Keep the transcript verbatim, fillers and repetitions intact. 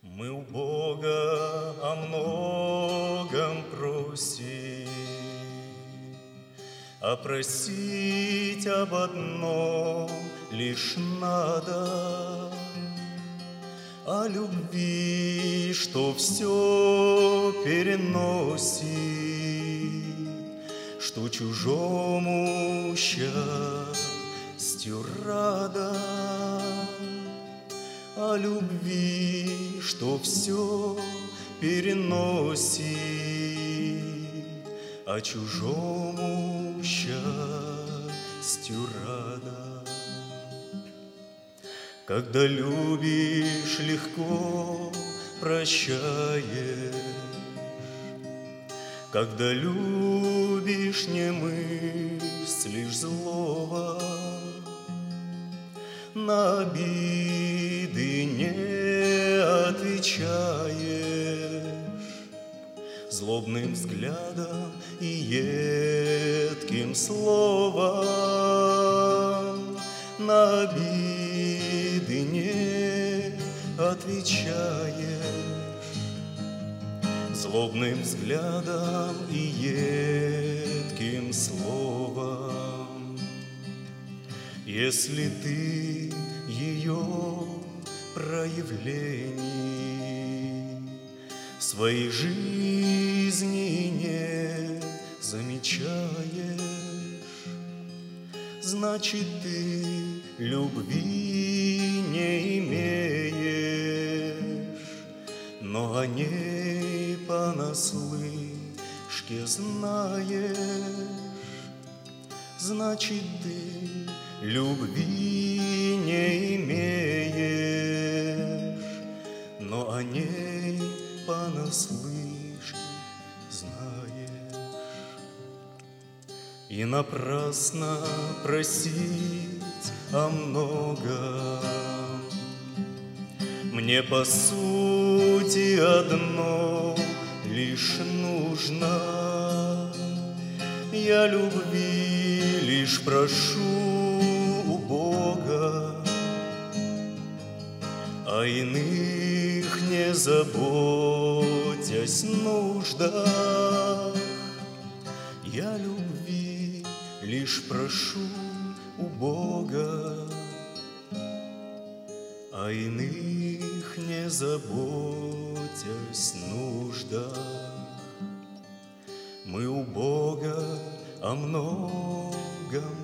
Мы у Бога о многом просим, а просить об одном лишь надо, о любви, что все переносит, что чужому счастью рада, о любви, что все переносит, а чужому счастью рада. Когда любишь, легко прощаешь, когда любишь, не мыслишь злого, на обиды не отвечаешь злобным взглядом и едким словом, на обиды не отвечаешь злобным взглядом и едким словом. Если ты ее проявлений в своей жизни не замечаешь, значит, ты любви не имеешь, но о ней понаслышке знаешь, значит, ты любви не имеешь, но о ней понаслышке знаешь. И напрасно просить о многом, мне по сути одно лишь нужно. Я любви лишь прошу у Бога, о иных не заботясь нуждах. Я любви лишь прошу у Бога, о иных не заботясь нуждах. Мы у Бога о многом